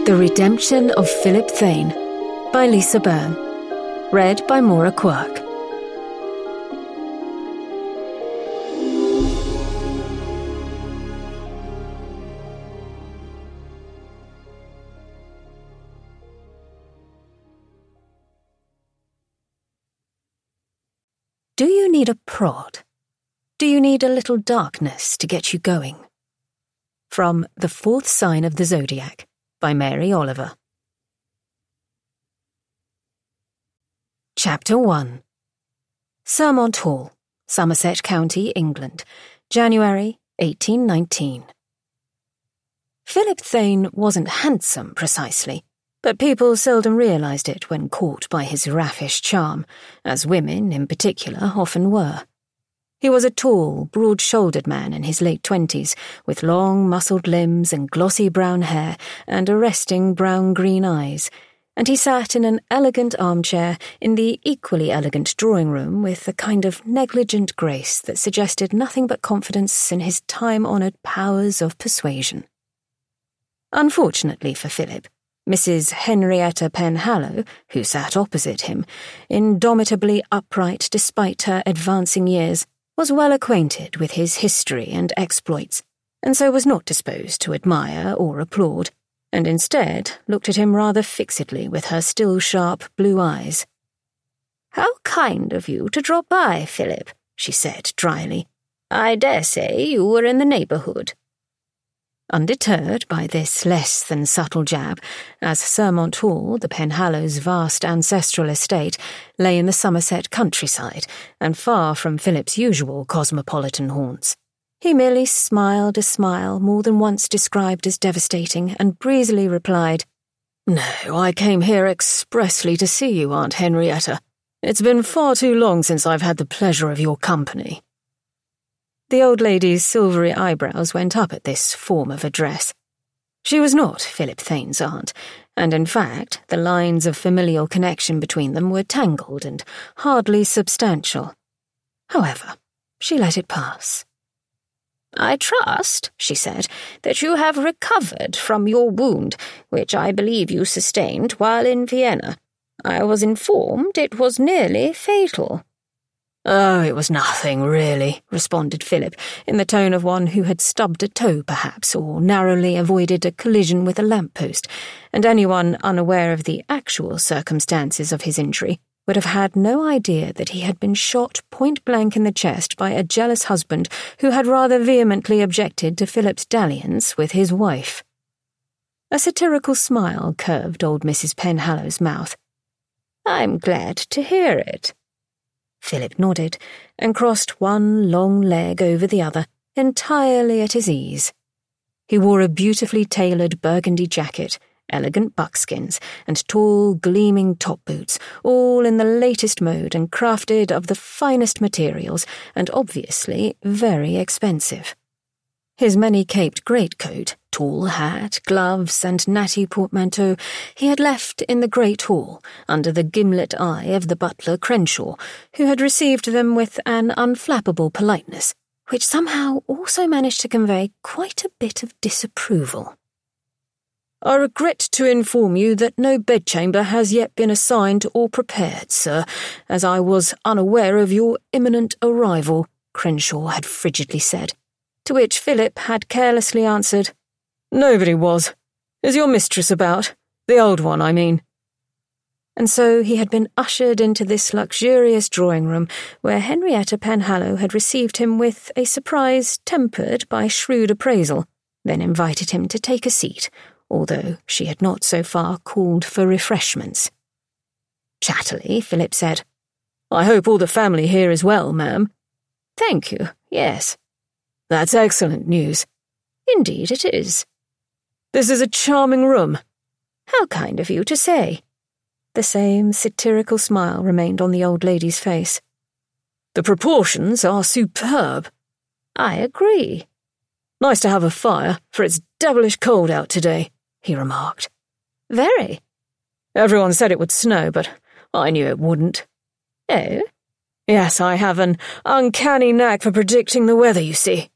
The Redemption of Philip Thane by Lisa Byrne. Read by Maura Quirk. Do you need a prod? Do you need a little darkness to get you going? From The Fourth Sign of the Zodiac by Mary Oliver. Chapter 1. Sermont Hall, Somerset County, England, January 1819. Philip Thane wasn't handsome precisely, but people seldom realised it when caught by his raffish charm, as women in particular often were. He was a tall, broad-shouldered man in his late 20s, with long, muscled limbs and glossy brown hair and arresting brown-green eyes, and he sat in an elegant armchair in the equally elegant drawing-room with a kind of negligent grace that suggested nothing but confidence in his time-honoured powers of persuasion. Unfortunately for Philip, Mrs. Henrietta Penhallow, who sat opposite him, indomitably upright despite her advancing years, was well acquainted with his history and exploits, and so was not disposed to admire or applaud, and instead looked at him rather fixedly with her still sharp blue eyes. "How kind of you to drop by, Philip," she said dryly. "I dare say you were in the neighbourhood." Undeterred by this less than subtle jab, as Sermont Hall, the Penhallows' vast ancestral estate, lay in the Somerset countryside and far from Philip's usual cosmopolitan haunts, he merely smiled a smile more than once described as devastating and breezily replied, "No, I came here expressly to see you, Aunt Henrietta. It's been far too long since I've had the pleasure of your company." The old lady's silvery eyebrows went up at this form of address. She was not Philip Thane's aunt, and in fact the lines of familial connection between them were tangled and hardly substantial. However, she let it pass. "I trust," she said, "that you have recovered from your wound, which I believe you sustained while in Vienna. I was informed it was nearly fatal." "Oh, it was nothing, really," responded Philip, in the tone of one who had stubbed a toe, perhaps, or narrowly avoided a collision with a lamp-post, and anyone unaware of the actual circumstances of his injury would have had no idea that he had been shot point-blank in the chest by a jealous husband who had rather vehemently objected to Philip's dalliance with his wife. A satirical smile curved old Mrs. Penhallow's mouth. "I'm glad to hear it." Philip nodded and crossed one long leg over the other, entirely at his ease. He wore a beautifully tailored burgundy jacket, elegant buckskins, and tall, gleaming top boots, all in the latest mode and crafted of the finest materials, and obviously very expensive. His many-caped greatcoat, tall hat, gloves, and natty portmanteau he had left in the great hall, under the gimlet eye of the butler Crenshaw, who had received them with an unflappable politeness, which somehow also managed to convey quite a bit of disapproval. "I regret to inform you that no bedchamber has yet been assigned or prepared, sir, as I was unaware of your imminent arrival," Crenshaw had frigidly said, to which Philip had carelessly answered, "Nobody was. Is your mistress about? The old one, I mean." And so he had been ushered into this luxurious drawing-room, where Henrietta Penhallow had received him with a surprise tempered by shrewd appraisal, then invited him to take a seat, although she had not so far called for refreshments. Chattily, Philip said, "I hope all the family here is well, ma'am." "Thank you, yes." "That's excellent news." "Indeed it is." "This is a charming room." "How kind of you to say." The same satirical smile remained on the old lady's face. "The proportions are superb." "I agree." "Nice to have a fire, for it's devilish cold out today," he remarked. "Very." "Everyone said it would snow, but I knew it wouldn't." "Oh?" "Yes, I have an uncanny knack for predicting the weather, you see."